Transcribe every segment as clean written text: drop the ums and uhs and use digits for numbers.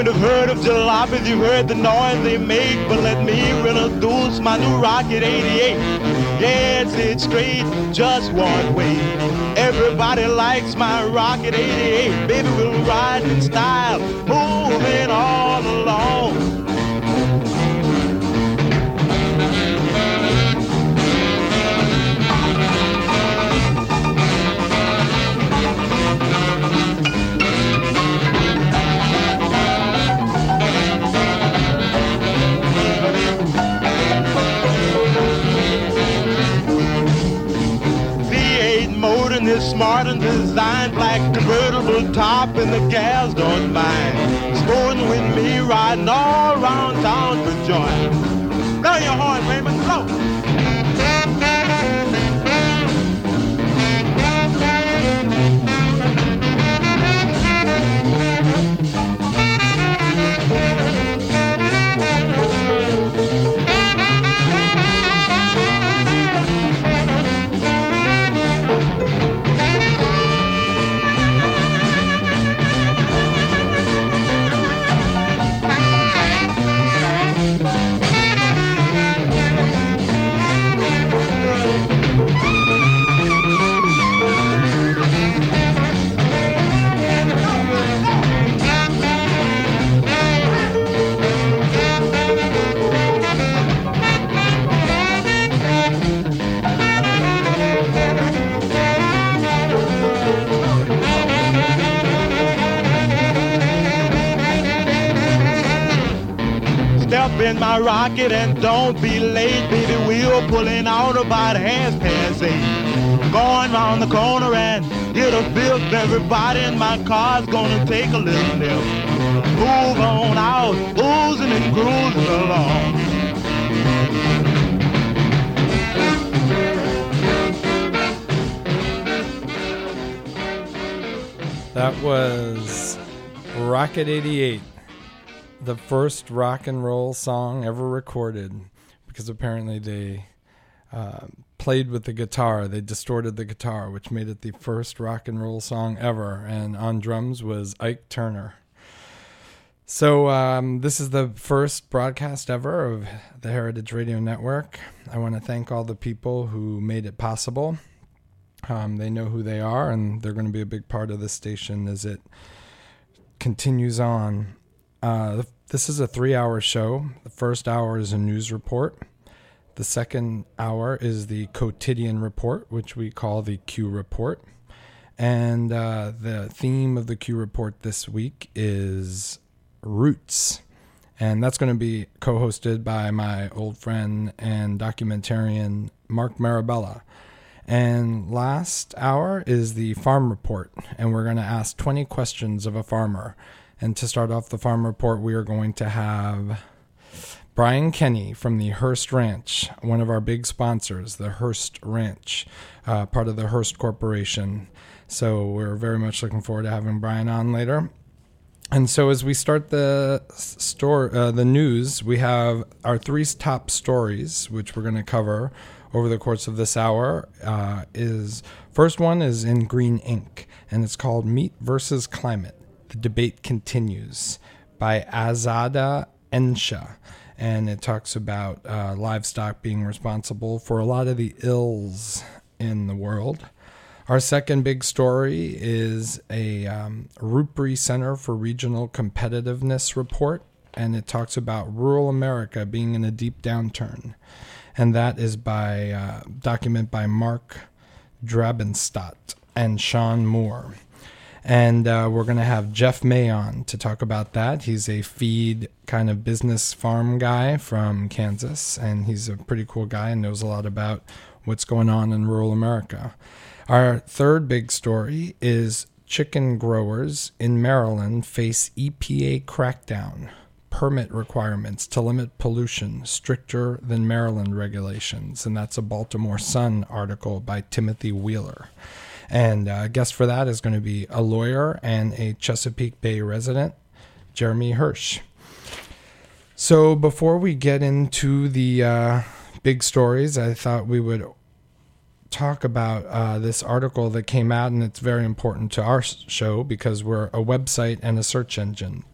women have heard of jalopies, you've heard the noise they make, but let me introduce my new Rocket 88. Yes, it's straight, just one way. Everybody likes my Rocket 88. Baby, we'll ride in style, moving all along. Is smart and designed, black convertible top, and the gals don't mind. Sporting with me, riding all around town for joy. Blow your horn, Raymond, blow. In my rocket and don't be late, baby. We're pulling out about 8:30. Going round the corner and get a fifth. Everybody in my car's gonna take a little nip. Move on out, oozing and cruising along. That was Rocket 88. The first rock and roll song ever recorded, because apparently they played with the guitar. They distorted the guitar, which made it the first rock and roll song ever. And on drums was Ike Turner. So this is the first broadcast ever of the Heritage Radio Network. I want to thank all the people who made it possible. They know who they are, and they're going to be a big part of this station as it continues on. This is a 3-hour show. The first hour is a news report. The second hour is the quotidian report, which we call the Q Report. And the theme of the Q Report this week is roots. And that's going to be co-hosted by my old friend and documentarian, Mark Marabella. And last hour is the farm report. And we're going to ask 20 questions of a farmer. And to start off the farm report, we are going to have Brian Kenny from the Hearst Ranch, one of our big sponsors, the Hearst Ranch, part of the Hearst Corporation. So we're very much looking forward to having Brian on later. And so as we start the news, we have our 3 top stories, which we're going to cover over the course of this hour. First one is in green ink, and it's called Meat versus Climate. The Debate Continues by Azada Ensha. And it talks about livestock being responsible for a lot of the ills in the world. Our second big story is a Rupri Center for Regional Competitiveness report. And it talks about rural America being in a deep downturn. And that is by document by Mark Drabenstadt and Sean Moore. And we're going to have Jeff May on to talk about that. He's a feed kind of business farm guy from Kansas, and he's a pretty cool guy and knows a lot about what's going on in rural America. Our third big story is chicken growers in Maryland face EPA crackdown. Permit requirements to limit pollution stricter than Maryland regulations. And that's a Baltimore Sun article by Timothy Wheeler. And guest for that is going to be a lawyer and a Chesapeake Bay resident, Jeremy Hirsch. So before we get into the big stories, I thought we would talk about this article that came out, and it's very important to our show because we're a website and a search engine.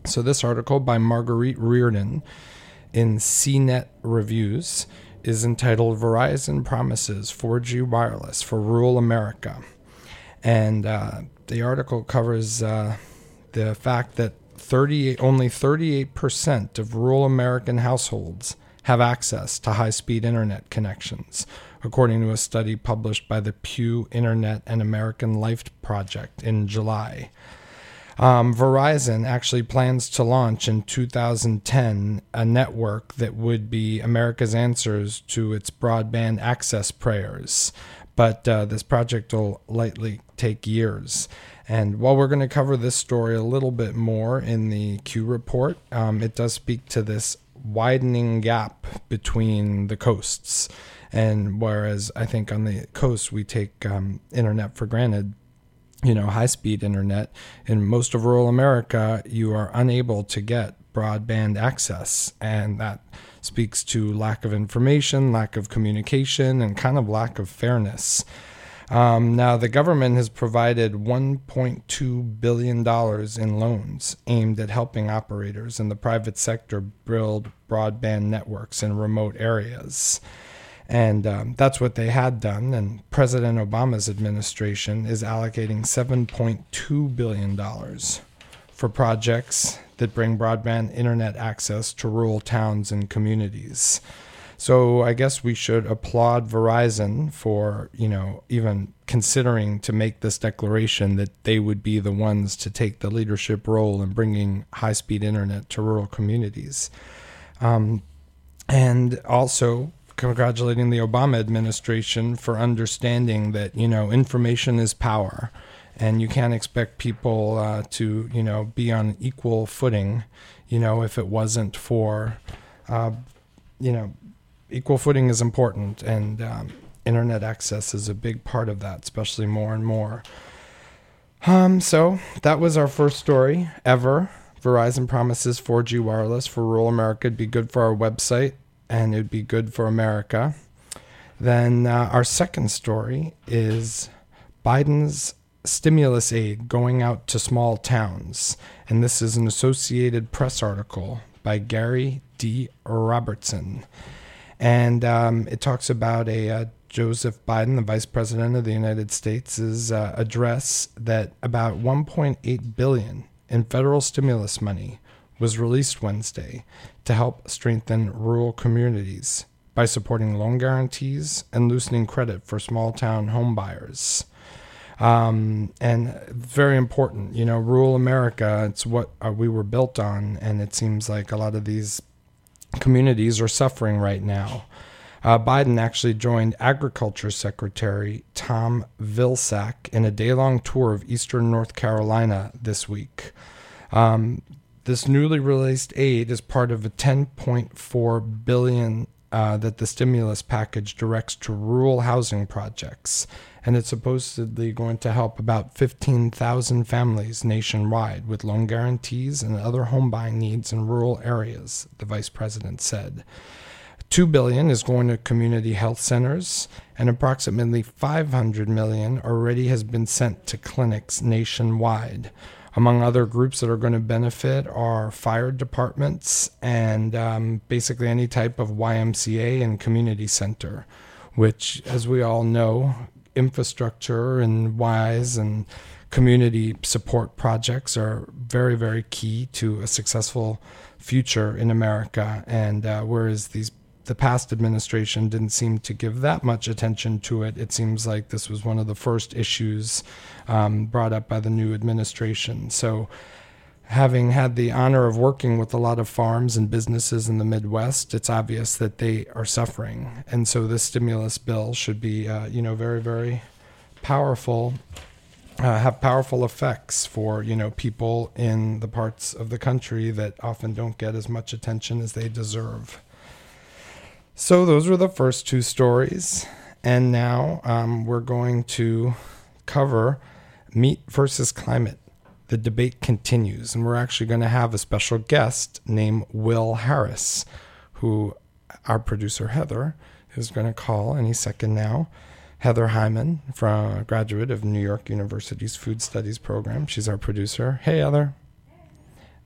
So this article by Marguerite Reardon in CNET Reviews is entitled "Verizon Promises 4G Wireless for Rural America." And the article covers the fact that only 38% of rural American households have access to high-speed internet connections, according to a study published by the Pew Internet and American Life Project in July. Verizon actually plans to launch in 2010 a network that would be America's answers to its broadband access prayers. But this project will likely take years. And while we're going to cover this story a little bit more in the Q report, it does speak to this widening gap between the coasts. And whereas I think on the coast we take internet for granted, high-speed internet, in most of rural America, you are unable to get broadband access. And that speaks to lack of information, lack of communication, and kind of lack of fairness. Now, the government has provided $1.2 billion in loans aimed at helping operators in the private sector build broadband networks in remote areas. And that's what they had done. And President Obama's administration is allocating $7.2 billion for projects that bring broadband internet access to rural towns and communities. So I guess we should applaud Verizon for, even considering to make this declaration that they would be the ones to take the leadership role in bringing high-speed internet to rural communities. And also congratulating the Obama administration for understanding that, information is power. And you can't expect people to, be on equal footing, if it wasn't for, equal footing is important, and internet access is a big part of that, especially more and more. So that was our first story ever. Verizon promises 4G wireless for rural America. It'd be good for our website, and it'd be good for America. Then our second story is Biden's stimulus aid going out to small towns. And this is an Associated Press article by Gary D. Robertson. And it talks about Joseph Biden, the Vice President of the United States' address that about $1.8 billion in federal stimulus money was released Wednesday to help strengthen rural communities by supporting loan guarantees and loosening credit for small-town home buyers. And very important, rural America, it's what we were built on, and it seems like a lot of these communities are suffering right now. Biden actually joined Agriculture Secretary Tom Vilsack in a day-long tour of eastern North Carolina this week. This newly released aid is part of a $10.4 billion that the stimulus package directs to rural housing projects, and it's supposedly going to help about 15,000 families nationwide with loan guarantees and other home buying needs in rural areas, the vice president said. $2 billion is going to community health centers, and approximately $500 million already has been sent to clinics nationwide. Among other groups that are going to benefit are fire departments and basically any type of YMCA and community center, which, as we all know, infrastructure and WISE and community support projects are very, very key to a successful future in America. And whereas the past administration didn't seem to give that much attention to it, it seems like this was one of the first issues brought up by the new administration. So having had the honor of working with a lot of farms and businesses in the Midwest, it's obvious that they are suffering. And so this stimulus bill should be, very, very powerful, have powerful effects for, people in the parts of the country that often don't get as much attention as they deserve. So those were the first two stories. And now we're going to cover meat versus climate. The debate continues, and we're actually going to have a special guest named Will Harris, who our producer Heather is going to call any second now. Heather Hyman, from a graduate of New York University's Food Studies program. She's our producer. Hey, Heather.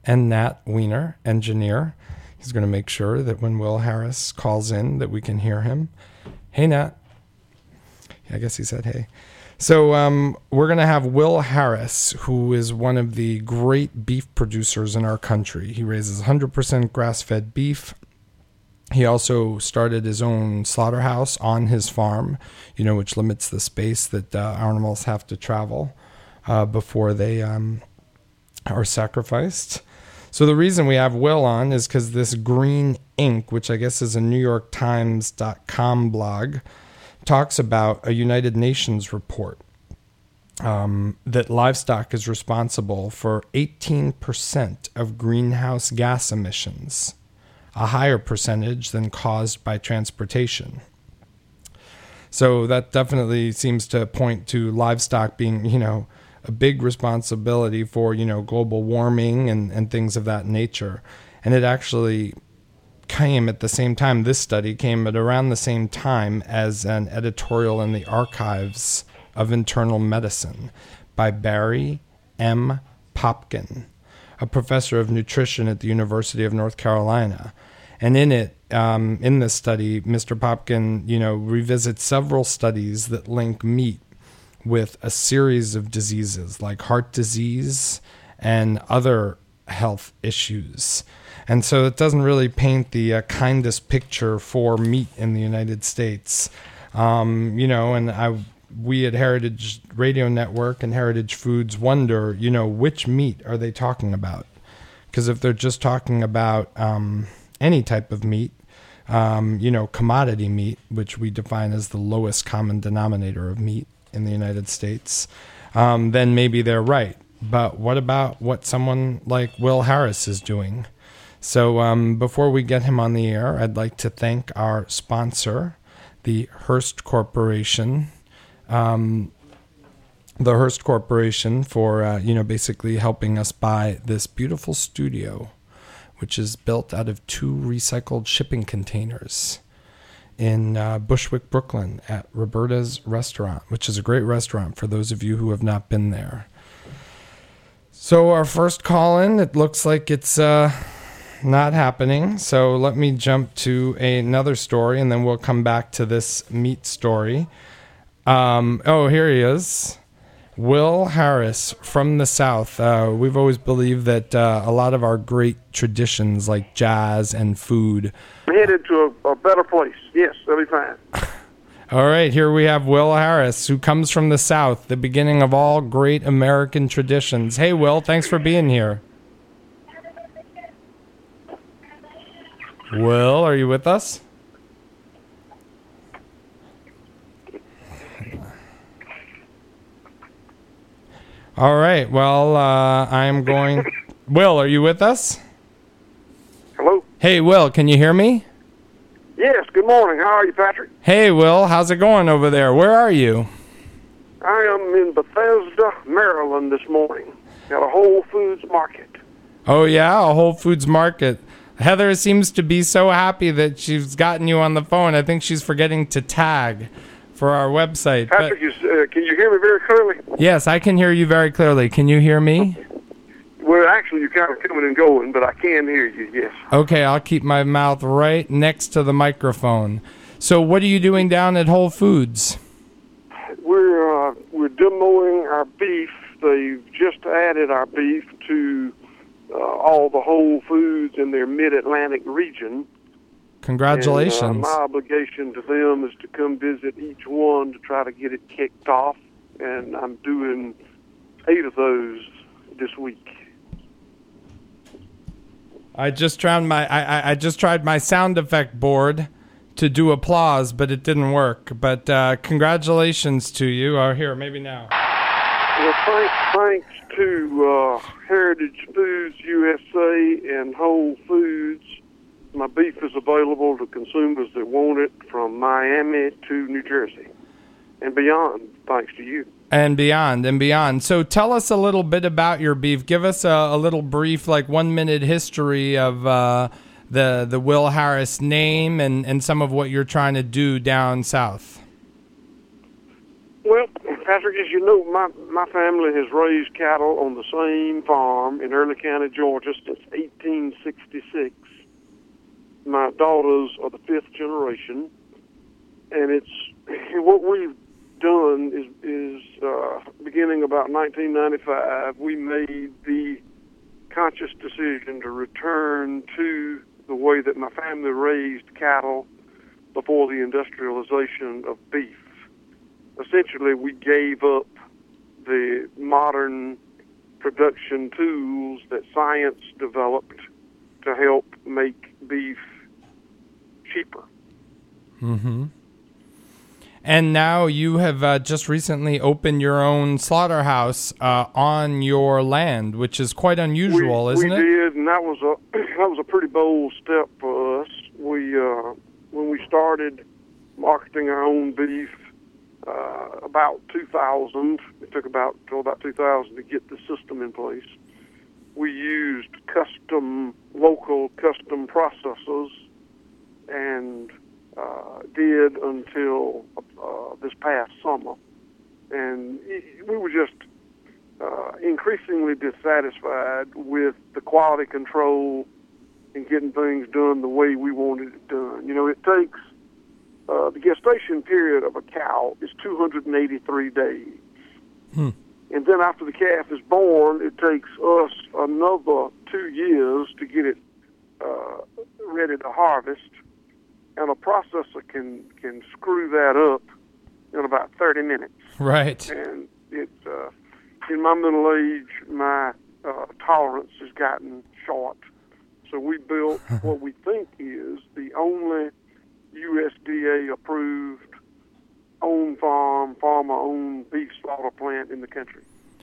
and Nat Weiner, engineer. He's going to make sure that when Will Harris calls in that we can hear him. Hey, Nat. I guess he said hey. So we're going to have Will Harris, who is one of the great beef producers in our country. He raises 100% grass-fed beef. He also started his own slaughterhouse on his farm, which limits the space that animals have to travel before they are sacrificed. So the reason we have Will on is because this Green Ink, which I guess is a NewYorkTimes.com blog, talks about a United Nations report that livestock is responsible for 18% of greenhouse gas emissions, a higher percentage than caused by transportation. So that definitely seems to point to livestock being, a big responsibility for, global warming and things of that nature. And it actually came at the same time, this study came at around the same time as an editorial in the Archives of Internal Medicine by Barry M. Popkin, a professor of nutrition at the University of North Carolina. And in it, in this study, Mr. Popkin, revisits several studies that link meat with a series of diseases like heart disease and other health issues. And so it doesn't really paint the kindest picture for meat in the United States. We at Heritage Radio Network and Heritage Foods wonder, which meat are they talking about? Because if they're just talking about any type of meat, commodity meat, which we define as the lowest common denominator of meat in the United States, then maybe they're right. But what about what someone like Will Harris is doing? So before we get him on the air, I'd like to thank our sponsor, the Hearst Corporation. The Hearst Corporation for, basically helping us buy this beautiful studio, which is built out of 2 recycled shipping containers in Bushwick, Brooklyn at Roberta's Restaurant, which is a great restaurant for those of you who have not been there. So our first call-in, it looks like it's not happening. So let me jump to another story, and then we'll come back to this meat story. Here he is. Will Harris from the South. We've always believed that a lot of our great traditions like jazz and food. I'm headed to a better place. Yes, that'll be fine. All right, here we have Will Harris, who comes from the South, the beginning of all great American traditions. Hey, Will, thanks for being here. Will, are you with us? All right, well, I'm going... Will, are you with us? Hello? Hey, Will, can you hear me? Yes, good morning. How are you, Patrick? Hey, Will, how's it going over there? Where are you? I am in Bethesda, Maryland this morning at a Whole Foods market. Oh, yeah, a Whole Foods market. Heather seems to be so happy that she's gotten you on the phone. I think she's forgetting to tag for our website. Patrick, can you hear me very clearly? Yes, I can hear you very clearly. Can you hear me? Well, actually, you're kind of coming and going, but I can hear you, yes. Okay, I'll keep my mouth right next to the microphone. So what are you doing down at Whole Foods? We're demoing our beef. They've just added our beef to all the Whole Foods in their Mid-Atlantic region. Congratulations. And, my obligation to them is to come visit each one to try to get it kicked off, and I'm doing 8 of those this week. I just tried my sound effect board to do applause, but it didn't work. But congratulations to you. Oh, here, maybe now. Well, thanks to Heritage Foods USA and Whole Foods. My beef is available to consumers that want it from Miami to New Jersey and beyond, thanks to you. And beyond. So tell us a little bit about your beef. Give us a little brief, 1-minute history of the Will Harris name and some of what you're trying to do down south. Well, Patrick, as you know, my family has raised cattle on the same farm in Early County, Georgia since 1866. My daughters are the fifth generation, and it's what we've done is beginning about 1995, we made the conscious decision to return to the way that my family raised cattle before the industrialization of beef. Essentially, we gave up the modern production tools that science developed to help make beef cheaper. Mm-hmm. And now you have just recently opened your own slaughterhouse on your land, which is quite unusual, isn't it? We did, and that was a pretty bold step for us. When we started marketing our own beef, about 2000, it took about 2000 to get the system in place. We used local custom processors, and did until this past summer. And we were just increasingly dissatisfied with the quality control and getting things done the way we wanted it done. You know, it takes, the gestation period of a cow is 283 days. And then after the calf is born, it takes us another 2 years to get it ready to harvest. And a processor can screw that up in about 30 minutes. Right. And it, in my middle age, my tolerance has gotten short. So we built what we think is the only USDA-approved, own-farm, farmer-owned beef slaughter plant in the country.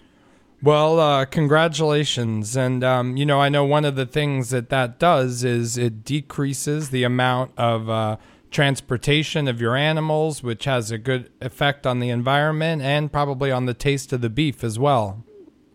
Well, congratulations. And, I know one of the things that does is it decreases the amount of transportation of your animals, which has a good effect on the environment and probably on the taste of the beef as well.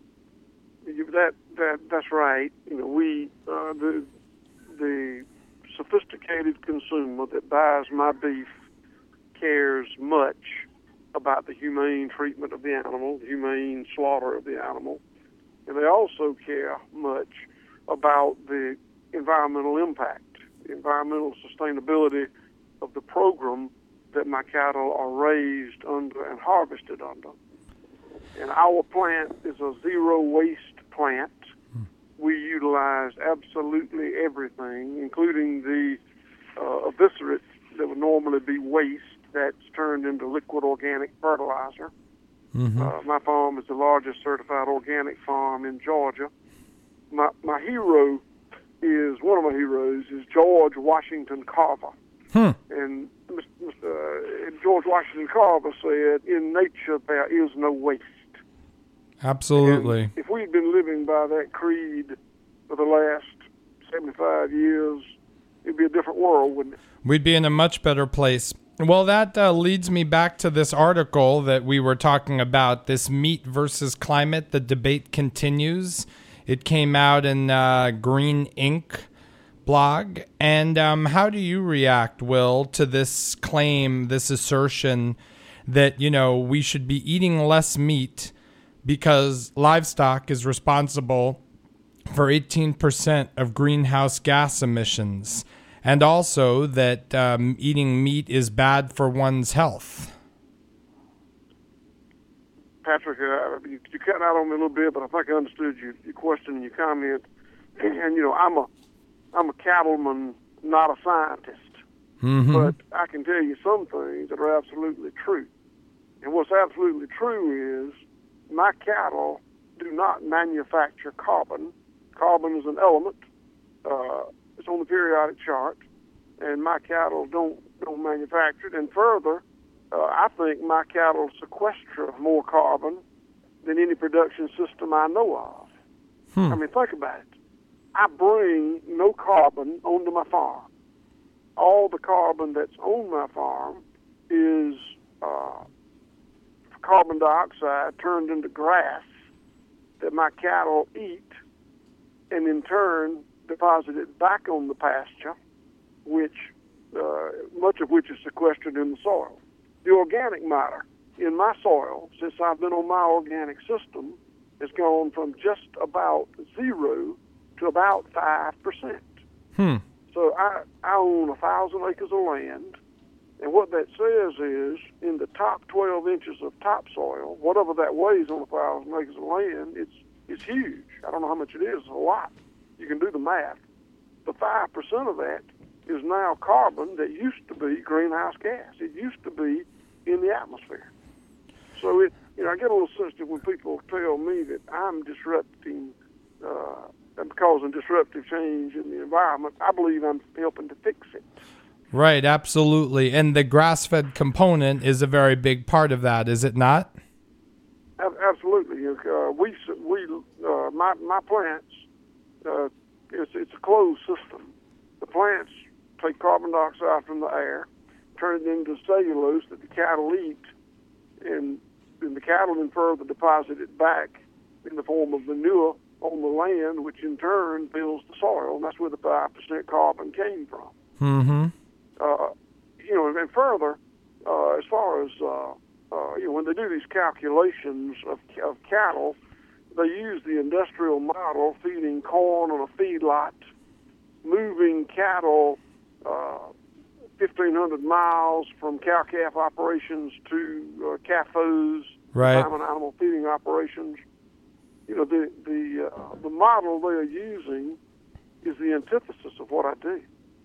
That's right. You know, we the sophisticated consumer that buys my beef cares much about the humane treatment of the animal, the humane slaughter of the animal, and they also care much about the environmental impact, the environmental sustainability of the program that my cattle are raised under and harvested under. And our plant is a zero-waste plant. We utilize absolutely everything, including the eviscerate that would normally be waste that's turned into liquid organic fertilizer. Mm-hmm. My farm is the largest certified organic farm in Georgia. My hero is, one of my heroes is George Washington Carver. And George Washington Carver said, "In nature there is no waste." Absolutely. And if we'd been living by that creed for the last 75 years, it'd be a different world, wouldn't it? We'd be in a much better place. Well, that leads me back to this article that we were talking about, this meat versus climate. The debate continues. It came out in Green Ink blog. And how do you react, Will, to this claim, this assertion that, we should be eating less meat because livestock is responsible for 18% of greenhouse gas emissions, and also that eating meat is bad for one's health? Patrick, you cut out on me a little bit, but I think I understood your question and your comment. And I'm a cattleman, not a scientist. Mm-hmm. But I can tell you some things that are absolutely true. And what's absolutely true is my cattle do not manufacture carbon. Carbon is an element. It's on the periodic chart, and my cattle don't manufacture it. And further, I think my cattle sequester more carbon than any production system I know of. I mean, think about it. I bring no carbon onto my farm. All the carbon that's on my farm is carbon dioxide turned into grass that my cattle eat, and in turn deposited back on the pasture, which much of which is sequestered in the soil. The organic matter in my soil since I've been on my organic system has gone from just about 0 to about 5%. So I own 1,000 acres of land, and what that says is in the top 12 inches of topsoil, whatever that weighs on 1,000 acres of land, it's huge. I don't know how much it is. It's a lot. You can do the math. The 5% of that is now carbon that used to be greenhouse gas. It used to be in the atmosphere. So I get a little sensitive when people tell me that I'm disrupting, I'm causing disruptive change in the environment. I believe I'm helping to fix it. Right, absolutely. And the grass-fed component is a very big part of that, is it not? Absolutely. My plants, it's a closed system. The plants take carbon dioxide from the air, turn it into cellulose that the cattle eat, and the cattle then further deposit it back in the form of manure on the land, which in turn builds the soil, and that's where the 5% carbon came from. Mm-hmm. And further, as far as when they do these calculations of cattle, they use the industrial model, feeding corn on a feedlot, moving cattle 1,500 miles from cow-calf operations to CAFOs, right, common animal feeding operations. The model they are using is the antithesis of what I do.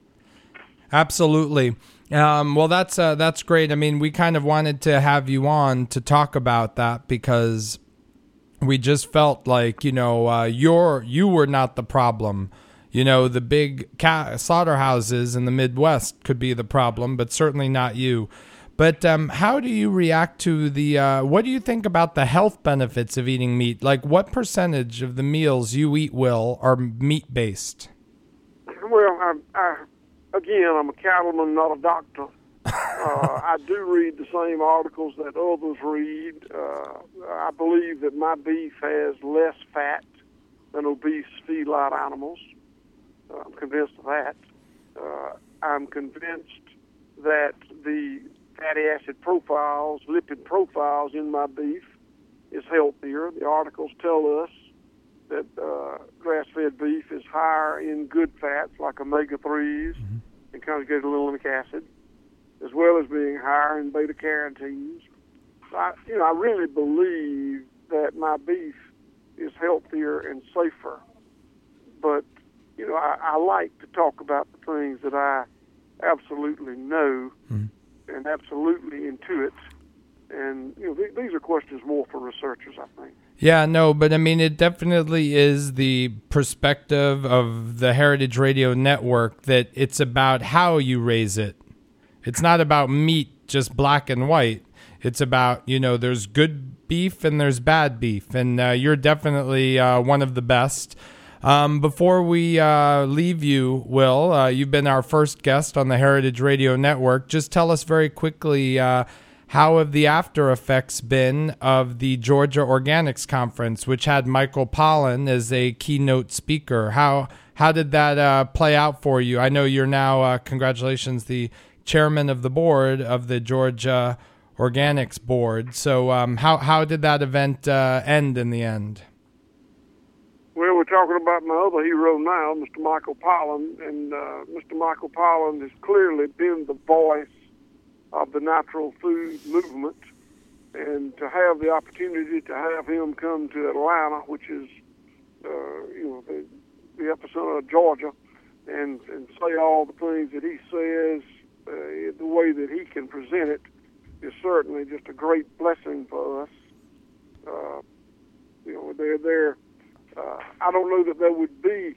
Absolutely. Well, that's great. I mean, we kind of wanted to have you on to talk about that because we just felt like, you were not the problem. The big slaughterhouses in the Midwest could be the problem, but certainly not you. But how do you react to what do you think about the health benefits of eating meat? Like, what percentage of the meals you eat, Will, are meat-based? Well, I'm a cattleman, not a doctor. I do read the same articles that others read. I believe that my beef has less fat than obese feedlot animals. I'm convinced of that. I'm convinced that the fatty acid profiles, lipid profiles in my beef is healthier. The articles tell us that grass-fed beef is higher in good fats like omega-3s and conjugated linolenic acid, as well as being higher in beta-carotenes. I really believe that my beef is healthier and safer. But, I like to talk about the things that I absolutely know and absolutely intuit. And, these are questions more for researchers, I think. Yeah, no, but I mean, it definitely is the perspective of the Heritage Radio Network that it's about how you raise it. It's not about meat, just black and white. It's about, there's good beef and there's bad beef, and you're definitely one of the best. Before we leave you, Will, you've been our first guest on the Heritage Radio Network. Just tell us very quickly, how have the after effects been of the Georgia Organics Conference, which had Michael Pollan as a keynote speaker? How did that play out for you? I know you're now, congratulations, the chairman of the board of the Georgia Organics Board. So how did that event end in the end? Well, we're talking about my other hero now, Mr. Michael Pollan, and Mr. Michael Pollan has clearly been the voice of the natural food movement, and to have the opportunity to have him come to Atlanta, which is, the epicenter of Georgia, and say all the things that he says, the way that he can present it, is certainly just a great blessing for us. I don't know that there would be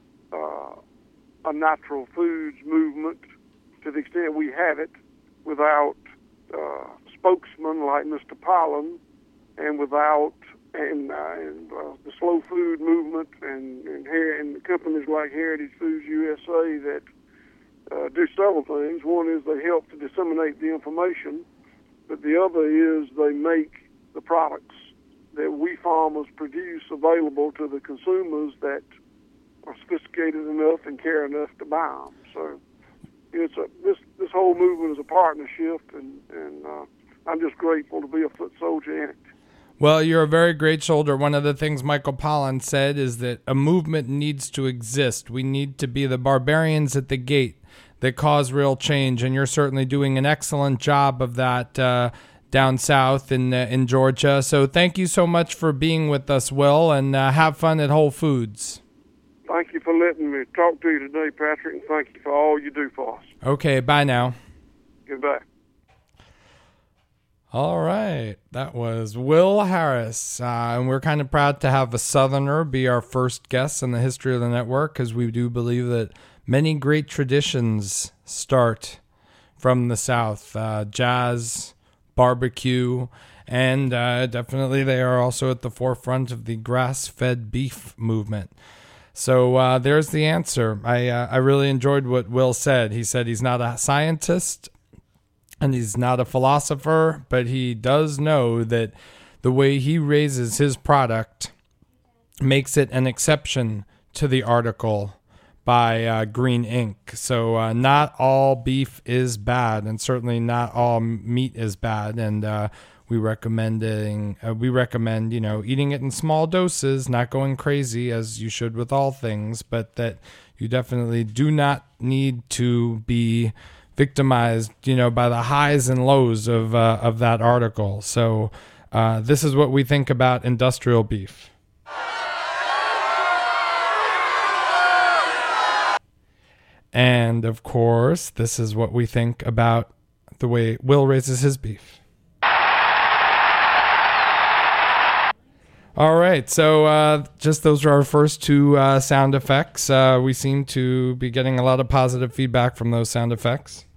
a natural foods movement to the extent we have it without spokesmen like Mr. Pollan, and without the slow food movement and companies like Heritage Foods USA that do several things. One is they help to disseminate the information, but the other is they make the products that we farmers produce available to the consumers that are sophisticated enough and care enough to buy them. So this whole movement is a partnership, and I'm just grateful to be a foot soldier in it. Well, you're a very great soldier. One of the things Michael Pollan said is that a movement needs to exist. We need to be the barbarians at the gate that cause real change, and you're certainly doing an excellent job of that down south in Georgia. So thank you so much for being with us, Will, and have fun at Whole Foods. Thank you for letting me talk to you today, Patrick, and thank you for all you do for us. Okay, bye now. Goodbye. All right, that was Will Harris, and we're kind of proud to have a Southerner be our first guest in the history of the network, because we do believe that many great traditions start from the South, jazz, barbecue, and definitely they are also at the forefront of the grass-fed beef movement. So there's the answer. I really enjoyed what Will said. He said he's not a scientist, and he's not a philosopher, but he does know that the way he raises his product makes it an exception to the article by Green Ink. So not all beef is bad, and certainly not all meat is bad. And we recommend eating it in small doses, not going crazy as you should with all things, but that you definitely do not need to be victimized, by the highs and lows of that article. So this is what we think about industrial beef. And of course, this is what we think about the way Will raises his beef. All right, so just those are our first two sound effects. We seem to be getting a lot of positive feedback from those sound effects.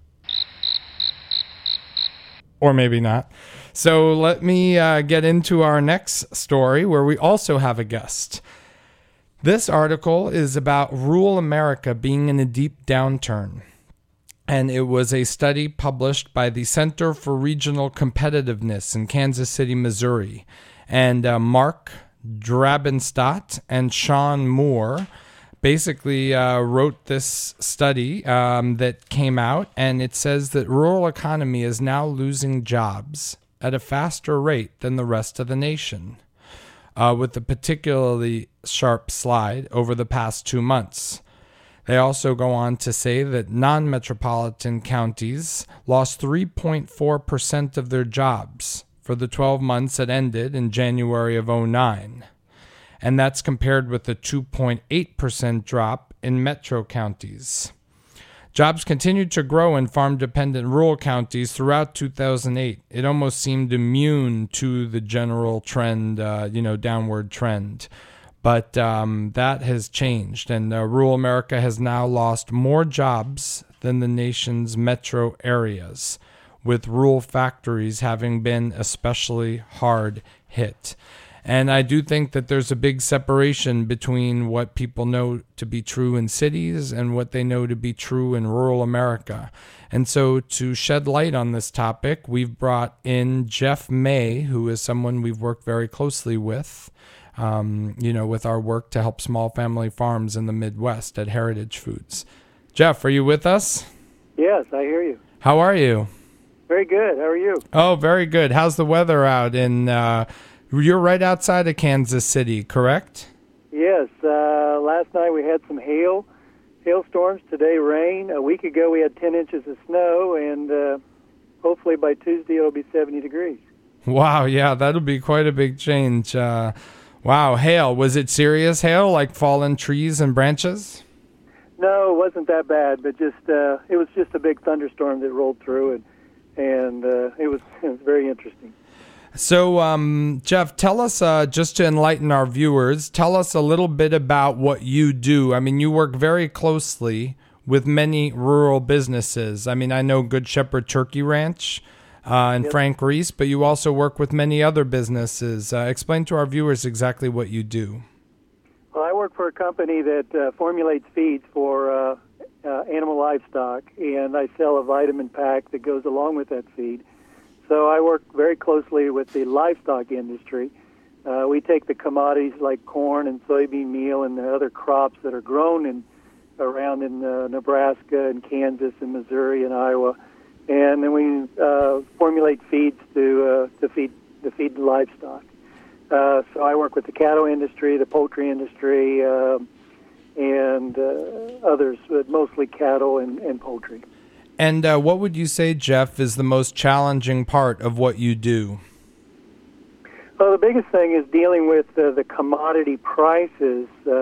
Or maybe not. So let me get into our next story, where we also have a guest. This article is about rural America being in a deep downturn. And it was a study published by the Center for Regional Competitiveness in Kansas City, Missouri. And Mark Drabenstadt and Sean Moore basically wrote this study that came out, and it says that rural economy is now losing jobs at a faster rate than the rest of the nation, with a particularly sharp slide over the past 2 months. They also go on to say that non-metropolitan counties lost 3.4% of their jobs for the 12 months that ended in January of 2009. And that's compared with the 2.8% drop in metro counties. Jobs continued to grow in farm-dependent rural counties throughout 2008. It almost seemed immune to the general trend, downward trend. But that has changed, and rural America has now lost more jobs than the nation's metro areas, with rural factories having been especially hard hit. And I do think that there's a big separation between what people know to be true in cities and what they know to be true in rural America. And so to shed light on this topic, we've brought in Jeff May, who is someone we've worked very closely with, with our work to help small family farms in the Midwest at Heritage Foods. Jeff, are you with us? Yes, I hear you. How are you? Very good. How are you? Oh, very good. How's the weather out in... You're right outside of Kansas City, correct? Yes. Last night we had some hailstorms. Today rain. A week ago we had 10 inches of snow, and hopefully by Tuesday it'll be 70 degrees. Wow, yeah, that'll be quite a big change. Wow, hail. Was it serious hail, like fallen trees and branches? No, it wasn't that bad, but just it was just a big thunderstorm that rolled through, and it was very interesting. So, Jeff, tell us, just to enlighten our viewers, tell us a little bit about what you do. I mean, you work very closely with many rural businesses. I mean, I know Good Shepherd Turkey Ranch and Yep. Frank Reese, but you also work with many other businesses. Explain to our viewers exactly what you do. Well, I work for a company that formulates feeds for animal livestock, and I sell a vitamin pack that goes along with that feed. So I work very closely with the livestock industry. We take the commodities like corn and soybean meal and the other crops that are grown around in Nebraska and Kansas and Missouri and Iowa, and then we formulate feeds to feed the livestock. So I work with the cattle industry, the poultry industry, and others, but mostly cattle and poultry. And what would you say, Jeff, is the most challenging part of what you do? Well, the biggest thing is dealing with the commodity prices.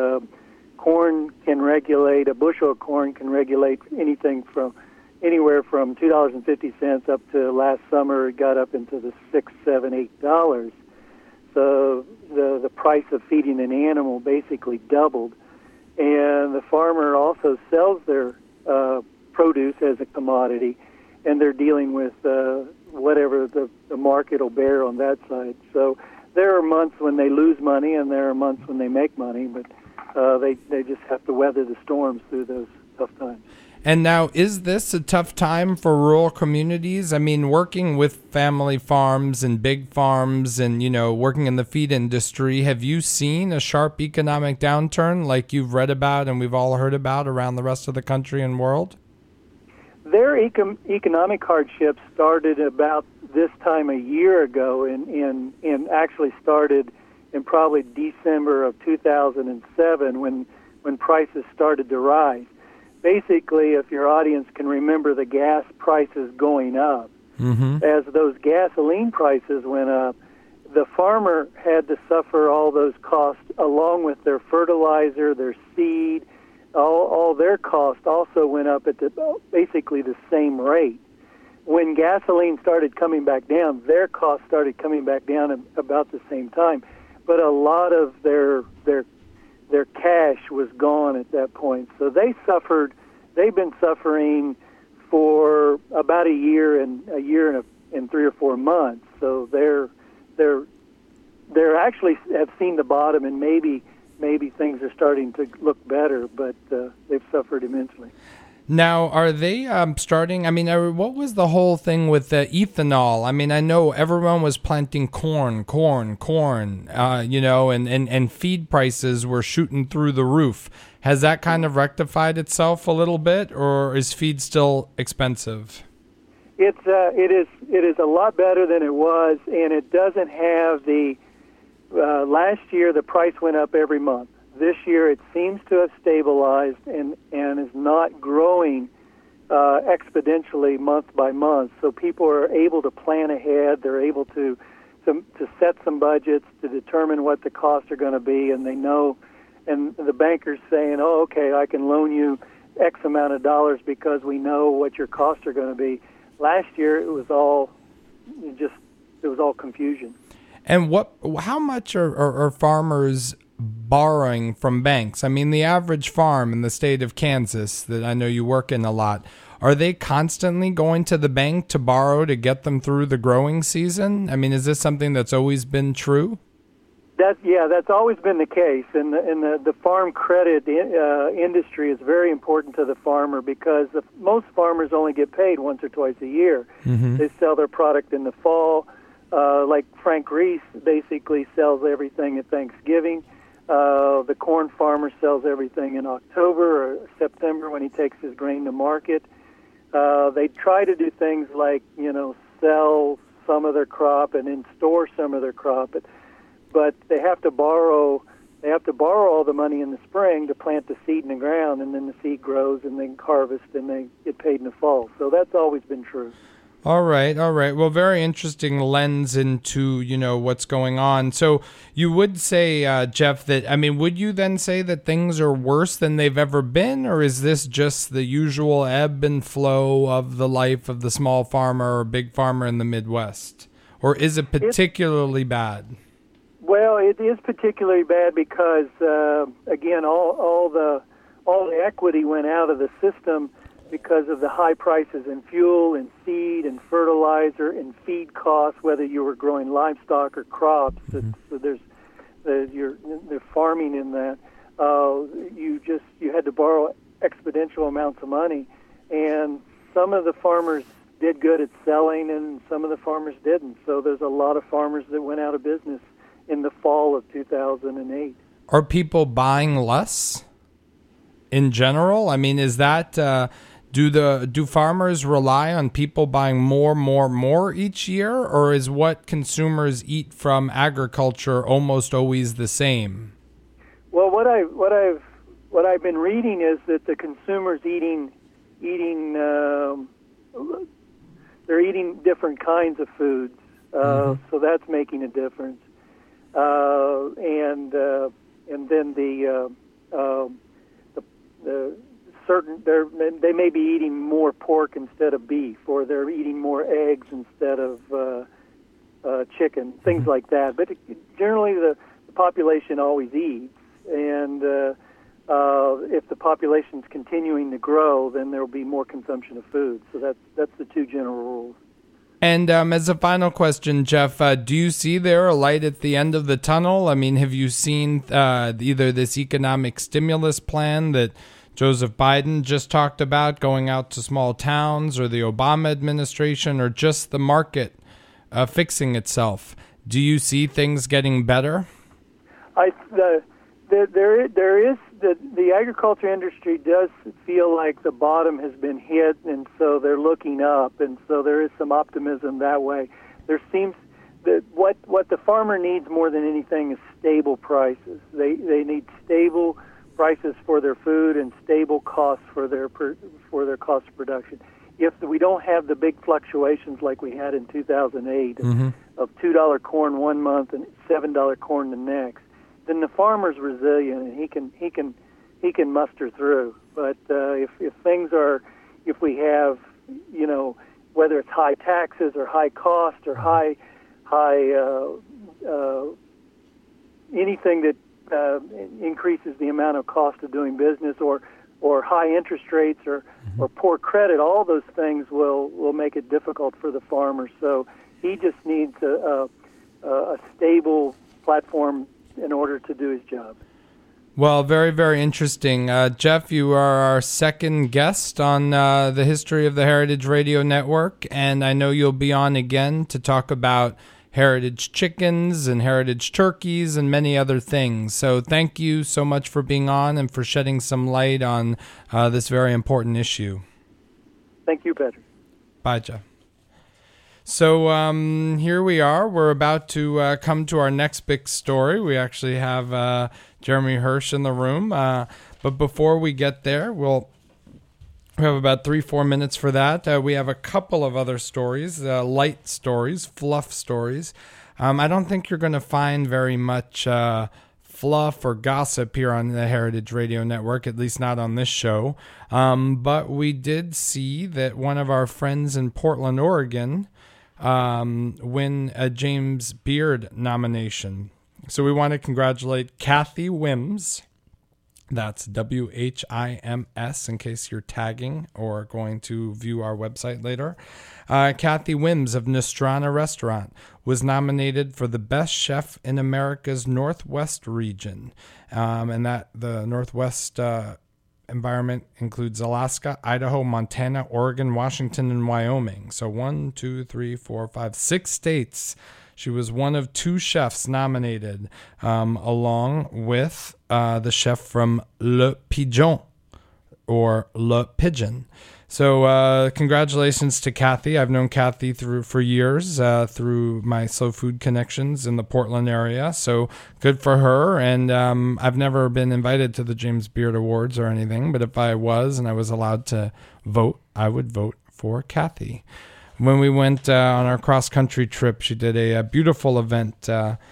Corn can regulate, a bushel of corn can regulate anything from anywhere from $2.50 up to last summer it got up into the $6, $7, $8. So the price of feeding an animal basically doubled. And the farmer also sells their produce as a commodity, and they're dealing with whatever the market will bear on that side. So there are months when they lose money, and there are months when they make money, but they just have to weather the storms through those tough times. And now, is this a tough time for rural communities? I mean, working with family farms and big farms and, working in the feed industry, have you seen a sharp economic downturn like you've read about and we've all heard about around the rest of the country and world? Their economic hardship started about this time a year ago and actually started in probably December of 2007 when prices started to rise. Basically, if your audience can remember the gas prices going up, as those gasoline prices went up, the farmer had to suffer all those costs along with their fertilizer, their seed. All their costs also went up at basically the same rate. When gasoline started coming back down, their costs started coming back down at about the same time. But a lot of their cash was gone at that point. So they've been suffering for about a year and 3 or 4 months. So they're actually have seen the bottom, and maybe things are starting to look better, but they've suffered immensely. Now, are they starting? I mean, what was the whole thing with the ethanol? I mean, I know everyone was planting corn, and feed prices were shooting through the roof. Has that kind of rectified itself a little bit, or is feed still expensive? It is a lot better than it was, and it doesn't have the. Last year, the price went up every month. This year, it seems to have stabilized and is not growing exponentially month by month. So people are able to plan ahead. They're able to set some budgets to determine what the costs are going to be, and they know. And the banker's saying, "Oh, okay, I can loan you X amount of dollars because we know what your costs are going to be." Last year, it was all confusion. And how much are farmers borrowing from banks? I mean, the average farm in the state of Kansas that I know you work in a lot, are they constantly going to the bank to borrow to get them through the growing season? I mean, is this something that's always been true? That's always been the case, and the farm credit industry is very important to the farmer because most farmers only get paid once or twice a year. They sell their product in the fall. Like Frank Reese basically sells everything at Thanksgiving. The corn farmer sells everything in October or September when he takes his grain to market. They try to do things like, sell some of their crop and then store some of their crop, but they have to borrow. They have to borrow all the money in the spring to plant the seed in the ground, and then the seed grows and then harvest and they get paid in the fall. So that's always been true. All right. Well, very interesting lens into, what's going on. So you would say, Jeff, would you then say that things are worse than they've ever been, or is this just the usual ebb and flow of the life of the small farmer or big farmer in the Midwest? Or is it particularly bad? Well, it is particularly bad because, again, all the equity went out of the system because of the high prices in fuel and seed and fertilizer and feed costs, whether you were growing livestock or crops. So there's farming in that. You had to borrow exponential amounts of money, and some of the farmers did good at selling, and some of the farmers didn't. So there's a lot of farmers that went out of business in the fall of 2008. Are people buying less in general? I mean, is that Do farmers rely on people buying more each year, or is what consumers eat from agriculture almost always the same? Well, what I've been reading is that the consumers eating they're eating different kinds of foods, so that's making a difference. And then the certain they may be eating more pork instead of beef, or they're eating more eggs instead of chicken, things like that. But generally, the population always eats, and if the population's continuing to grow, then there will be more consumption of food. So that's the two general rules. And as a final question, Jeff, do you see there a light at the end of the tunnel? I mean, have you seen either this economic stimulus plan that Joseph Biden just talked about going out to small towns, or the Obama administration, or just the market fixing itself? Do you see things getting better? There is the agriculture industry does feel like the bottom has been hit, and so they're looking up, and so there is some optimism that way. There seems that what the farmer needs more than anything is stable prices. They need stable prices for their food and stable costs for their cost of production. If we don't have the big fluctuations like we had in 2008 of $2 corn one month and $7 corn the next, then the farmer's resilient and he can muster through. But if we have, whether it's high taxes or high cost or high anything that increases the amount of cost of doing business, or high interest rates, or poor credit, all those things will make it difficult for the farmer. So he just needs a stable platform in order to do his job. Well, very, very interesting. Jeff, you are our second guest on the history of the Heritage Radio Network, and I know you'll be on again to talk about heritage chickens and heritage turkeys and many other things. So thank you so much for being on and for shedding some light on this very important issue. Thank you, Patrick. Bye, Jeff. So here we are. We're about to come to our next big story. We actually have Jeremy Hirsch in the room. But before we get there, we have about 3-4 minutes for that. We have a couple of other stories, light stories, fluff stories. I don't think you're going to find very much fluff or gossip here on the Heritage Radio Network, at least not on this show. But we did see that one of our friends in Portland, Oregon, win a James Beard nomination. So we want to congratulate Kathy Wims. That's WHIMS, in case you're tagging or going to view our website later. Kathy Wims of Nostrana Restaurant was nominated for the Best Chef in America's Northwest region. And that the Northwest environment includes Alaska, Idaho, Montana, Oregon, Washington, and Wyoming. So 6 states. She was one of 2 chefs nominated, along with the chef from Le Pigeon, or Le Pigeon. So congratulations to Kathy. I've known Kathy for years through my Slow Food connections in the Portland area. So good for her. And I've never been invited to the James Beard Awards or anything, but if I was and I was allowed to vote, I would vote for Kathy. When we went on our cross-country trip, she did a beautiful event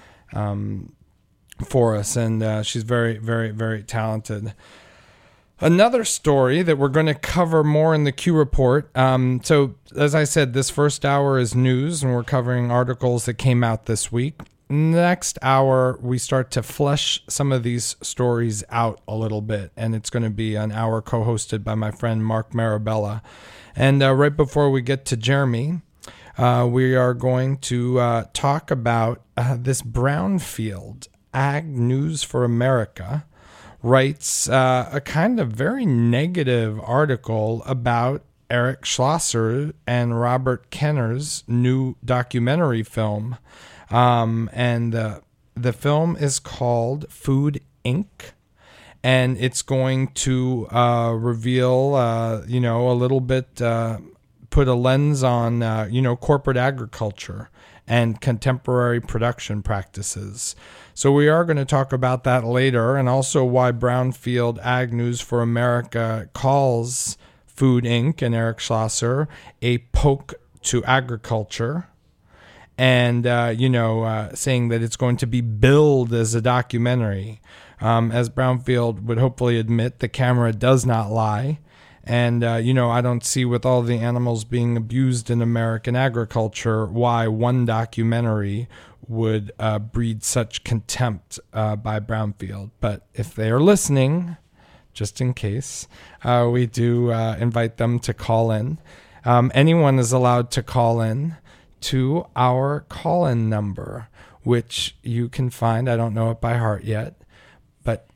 for us, and she's very, very, very talented. Another story that we're going to cover more in the Q Report. So, as I said, this first hour is news, and we're covering articles that came out this week. Next hour, we start to flesh some of these stories out a little bit, and it's going to be an hour co-hosted by my friend Mark Marabella. And right before we get to Jeremy, we are going to talk about this Brownfield. Ag News for America writes a kind of very negative article about Eric Schlosser and Robert Kenner's new documentary film. And the film is called Food Inc., and it's going to reveal, a little bit, put a lens on, corporate agriculture and contemporary production practices. So we are going to talk about that later, and also why Brownfield Ag News for America calls Food Inc. and Eric Schlosser a poke to agriculture, and, saying that it's going to be billed as a documentary. As Brownfield would hopefully admit, the camera does not lie. And, I don't see, with all the animals being abused in American agriculture, why one documentary would breed such contempt by Brownfield. But if they are listening, just in case, we do invite them to call in. Anyone is allowed to call in to our call-in number, which you can find, I don't know it by heart yet, but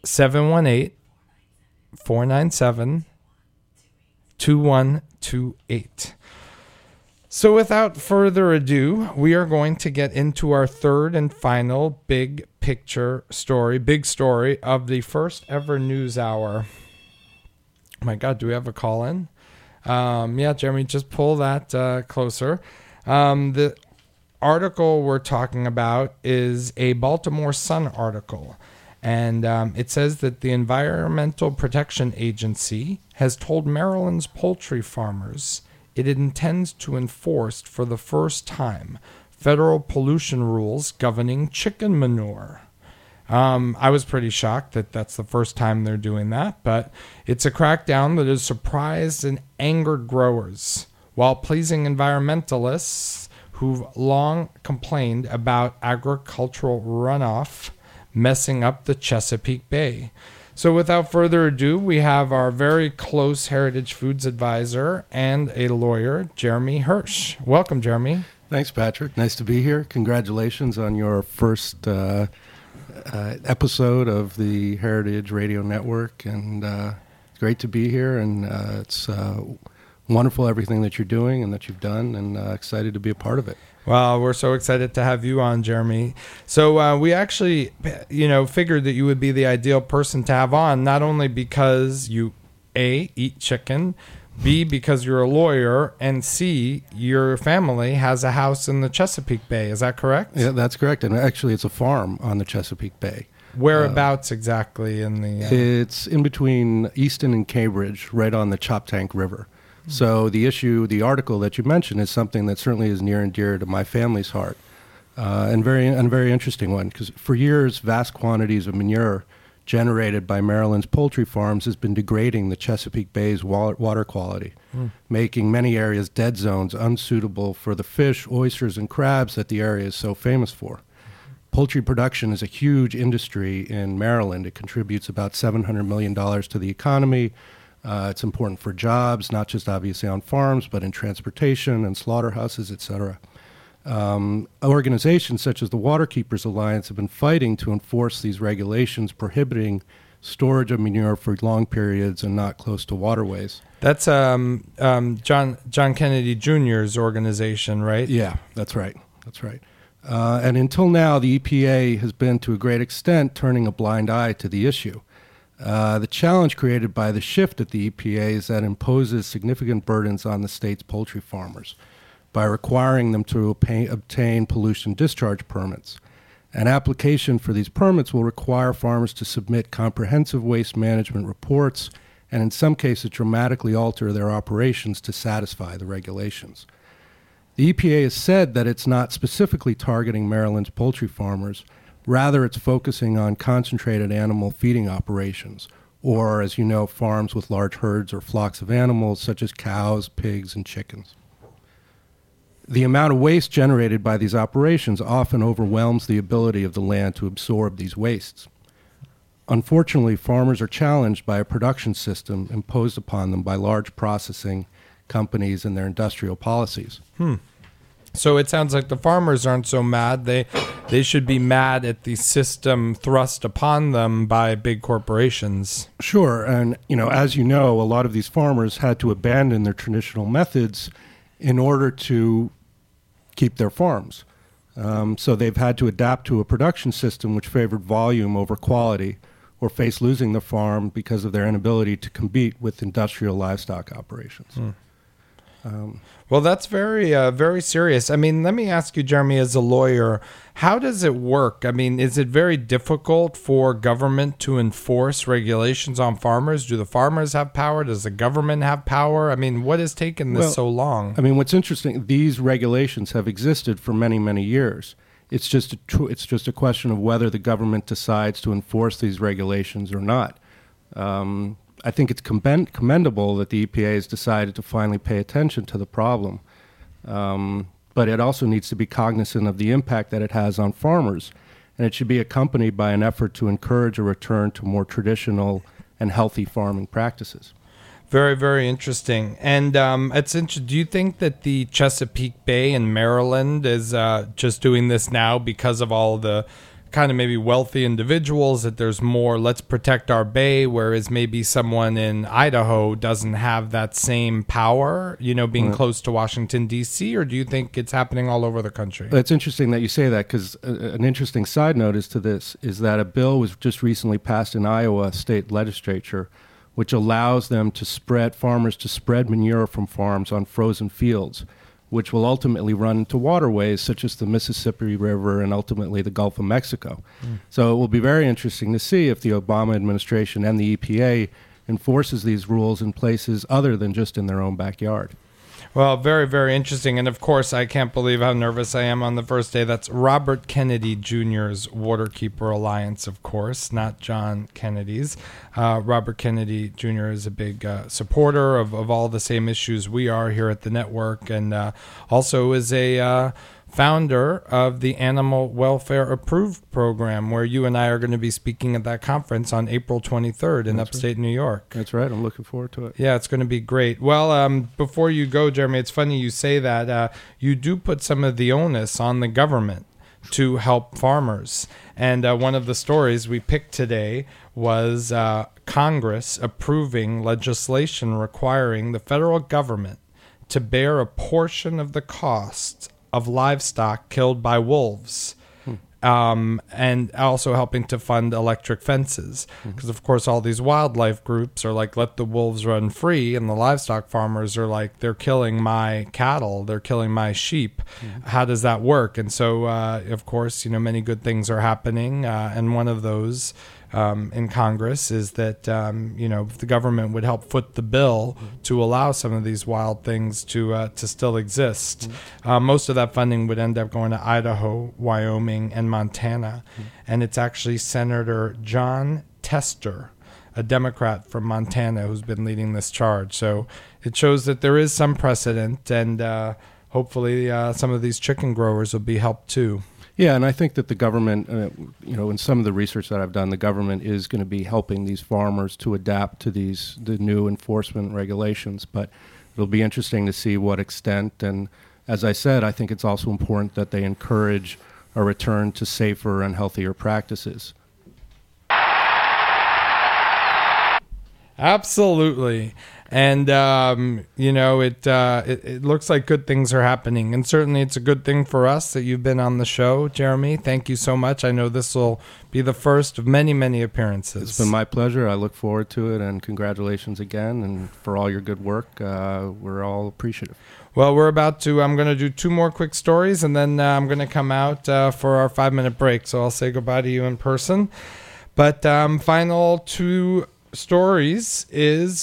718-497-2128. So without further ado, we are going to get into our third and final big story of the first ever news hour. Oh my God, do we have a call in? Yeah, Jeremy, just pull that closer. The article we're talking about is a Baltimore Sun article. And it says that the Environmental Protection Agency has told Maryland's poultry farmers it intends to enforce for the first time federal pollution rules governing chicken manure. I was pretty shocked that that's the first time they're doing that, but it's a crackdown that has surprised and angered growers while pleasing environmentalists who've long complained about agricultural runoff messing up the Chesapeake Bay. So without further ado, we have our very close Heritage Foods advisor and a lawyer, Jeremy Hirsch. Welcome, Jeremy. Thanks, Patrick. Nice to be here. Congratulations on your first episode of the Heritage Radio Network. And it's great to be here. And it's wonderful everything that you're doing and that you've done, and excited to be a part of it. Well, we're so excited to have you on, Jeremy. So we actually, figured that you would be the ideal person to have on, not only because you, A, eat chicken, B, because you're a lawyer, and C, your family has a house in the Chesapeake Bay. Is that correct? Yeah, that's correct. And actually, it's a farm on the Chesapeake Bay. Whereabouts exactly in the... It's in between Easton and Cambridge, right on the Choptank River. So the article that you mentioned is something that certainly is near and dear to my family's heart, and a very interesting one, because for years, vast quantities of manure generated by Maryland's poultry farms has been degrading the Chesapeake Bay's water quality, making many areas dead zones unsuitable for the fish, oysters, and crabs that the area is so famous for. Poultry production is a huge industry in Maryland. It contributes about $700 million to the economy. It's important for jobs, not just obviously on farms, but in transportation and slaughterhouses, et cetera. Organizations such as the Waterkeepers Alliance have been fighting to enforce these regulations prohibiting storage of manure for long periods and not close to waterways. That's John Kennedy Jr.'s organization, right? Yeah, that's right. And until now, the EPA has been, to a great extent, turning a blind eye to the issue. The challenge created by the shift at the EPA is that it imposes significant burdens on the state's poultry farmers by requiring them to obtain pollution discharge permits. An application for these permits will require farmers to submit comprehensive waste management reports and in some cases dramatically alter their operations to satisfy the regulations. The EPA has said that it's not specifically targeting Maryland's poultry farmers. Rather, it's focusing on concentrated animal feeding operations, or, as you know, farms with large herds or flocks of animals, such as cows, pigs, and chickens. The amount of waste generated by these operations often overwhelms the ability of the land to absorb these wastes. Unfortunately, farmers are challenged by a production system imposed upon them by large processing companies and their industrial policies. So it sounds like the farmers aren't so mad. They should be mad at the system thrust upon them by big corporations. Sure. And, as you know, a lot of these farmers had to abandon their traditional methods in order to keep their farms. So they've had to adapt to a production system which favored volume over quality, or face losing the farm because of their inability to compete with industrial livestock operations. Well, that's very, very serious. I mean, let me ask you, Jeremy, as a lawyer, how does it work? I mean, is it very difficult for government to enforce regulations on farmers? Do the farmers have power? Does the government have power? I mean, what has taken this so long? I mean, what's interesting, these regulations have existed for many, many years. It's just a question of whether the government decides to enforce these regulations or not. I think it's commendable that the EPA has decided to finally pay attention to the problem. But it also needs to be cognizant of the impact that it has on farmers. And it should be accompanied by an effort to encourage a return to more traditional and healthy farming practices. Very, very interesting. And do you think that the Chesapeake Bay in Maryland is just doing this now because of all the kind of maybe wealthy individuals, that there's more, let's protect our bay, whereas maybe someone in Idaho doesn't have that same power, being close to Washington, D.C., or do you think it's happening all over the country? It's interesting that you say that, because an interesting side note to this is that a bill was just recently passed in Iowa state legislature, which allows them to farmers to spread manure from farms on frozen fields, which will ultimately run into waterways such as the Mississippi River and ultimately the Gulf of Mexico. So it will be very interesting to see if the Obama administration and the EPA enforces these rules in places other than just in their own backyard. Well, very, very interesting. And of course, I can't believe how nervous I am on the first day. That's Robert Kennedy Jr.'s Waterkeeper Alliance, of course, not John Kennedy's. Robert Kennedy Jr. is a big supporter of all the same issues we are here at the network, and also is a founder of the Animal Welfare Approved program, where you and I are going to be speaking at that conference on April 23rd in upstate New York. That's right. I'm looking forward to it. Yeah, it's going to be great. Well, before you go, Jeremy, it's funny you say that. You do put some of the onus on the government to help farmers. And one of the stories we picked today was Congress approving legislation requiring the federal government to bear a portion of the cost of livestock killed by wolves, and also helping to fund electric fences. Because, of course, all these wildlife groups are like, let the wolves run free, and the livestock farmers are like, they're killing my cattle, they're killing my sheep. How does that work? And so, of course, many good things are happening, and one of those in Congress is that, if the government would help foot the bill to allow some of these wild things to still exist. Most of that funding would end up going to Idaho, Wyoming, and Montana. And it's actually Senator John Tester, a Democrat from Montana, who's been leading this charge. So it shows that there is some precedent, and hopefully some of these chicken growers will be helped too. Yeah, and I think that the government, in some of the research that I've done, the government is going to be helping these farmers to adapt to the new enforcement regulations. But it'll be interesting to see what extent. And as I said, I think it's also important that they encourage a return to safer and healthier practices. Absolutely. And, it looks like good things are happening. And certainly it's a good thing for us that you've been on the show, Jeremy. Thank you so much. I know this will be the first of many, many appearances. It's been my pleasure. I look forward to it. And congratulations again. And for all your good work, we're all appreciative. Well, I'm going to do two more quick stories, and then I'm going to come out for our 5-minute break. So I'll say goodbye to you in person. But final two stories is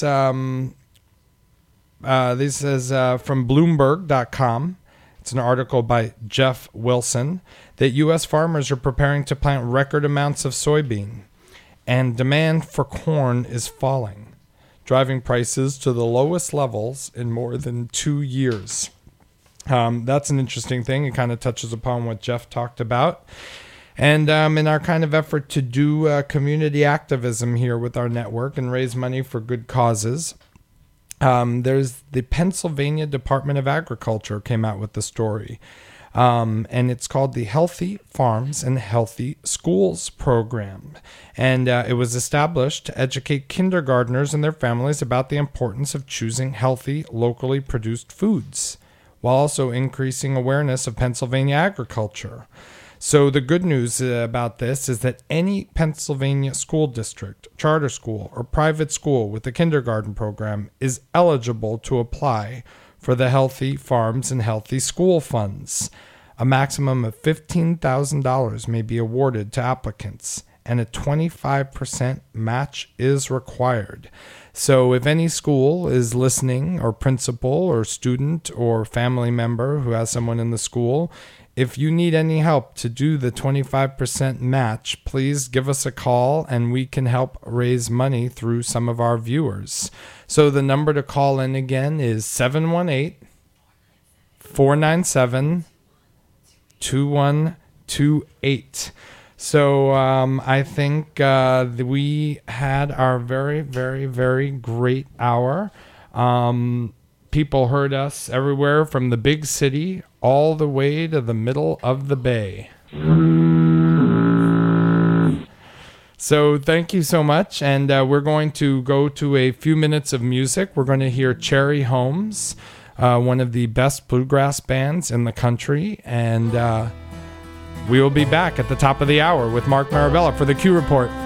this is from Bloomberg.com. It's an article by Jeff Wilson that U.S. farmers are preparing to plant record amounts of soybean, and demand for corn is falling, driving prices to the lowest levels in more than 2 years. That's an interesting thing. It kind of touches upon what Jeff talked about. And in our kind of effort to do community activism here with our network and raise money for good causes, there's the Pennsylvania Department of Agriculture came out with the story. And it's called the Healthy Farms and Healthy Schools program. And it was established to educate kindergartners and their families about the importance of choosing healthy, locally produced foods, while also increasing awareness of Pennsylvania agriculture. So the good news about this is that any Pennsylvania school district, charter school, or private school with a kindergarten program is eligible to apply for the Healthy Farms and Healthy School funds. A maximum of $15,000 may be awarded to applicants, and a 25% match is required. So if any school is listening, or principal or student or family member who has someone in the school, if you need any help to do the 25% match, please give us a call and we can help raise money through some of our viewers. So the number to call in again is 718-497-2128. So I think we had our very, very, very great hour. People heard us everywhere from the big city all the way to the middle of the bay. So thank you so much. And we're going to go to a few minutes of music. We're going to hear Cherry Holmes, one of the best bluegrass bands in the country. And we will be back at the top of the hour with Mark Marabella for the Q Report.